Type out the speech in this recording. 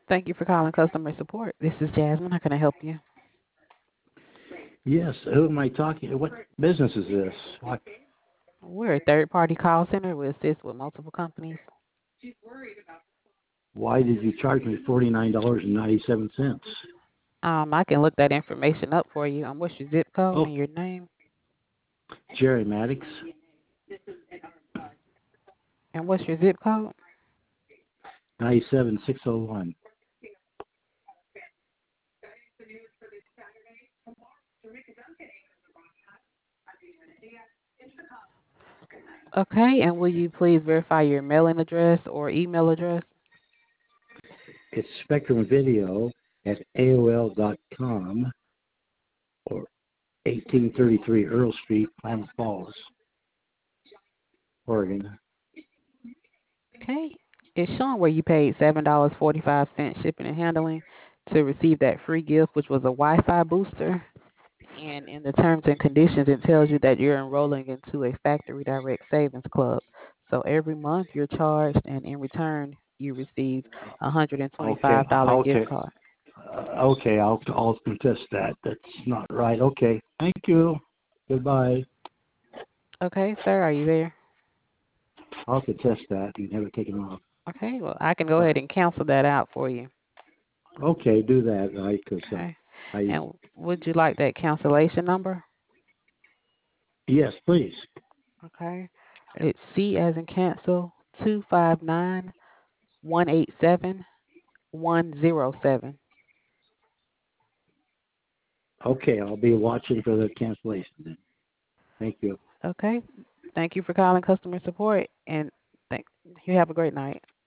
Thank you for calling customer support. This is Jasmine. How can I help you? Yes, who am I talking? What business is this? What? We're a third-party call center. We assist with multiple companies. Why did you charge me $49.97? I can look that information up for you. What's your zip code Oh, and your name? Jerry Maddox, And what's your zip code? 97601. Okay, and will you please verify your mailing address or email address? It's Spectrum Video at AOL.com or 1833 Earl Street, Klamath Falls, Oregon. Okay. It's showing where you paid $7.45 shipping and handling to receive that free gift, which was a Wi-Fi booster. And in the terms and conditions, it tells you that you're enrolling into a Factory Direct Savings Club. So every month you're charged, and in return you receive a Okay, $125 gift okay, card. okay. I'll contest that. That's not right. Okay, thank you. Goodbye. Okay, sir, are you there? I'll contest that. You never take them off. Okay, well, I can go But ahead and cancel that out for you. okay, do that, right? Because Okay. I And would you like that cancellation number? yes, please. Okay. It's C as in cancel 259-187-107. Okay, I'll be watching for the cancellation then. Thank you. Okay. Thank you for calling customer support, and thank you have a great night.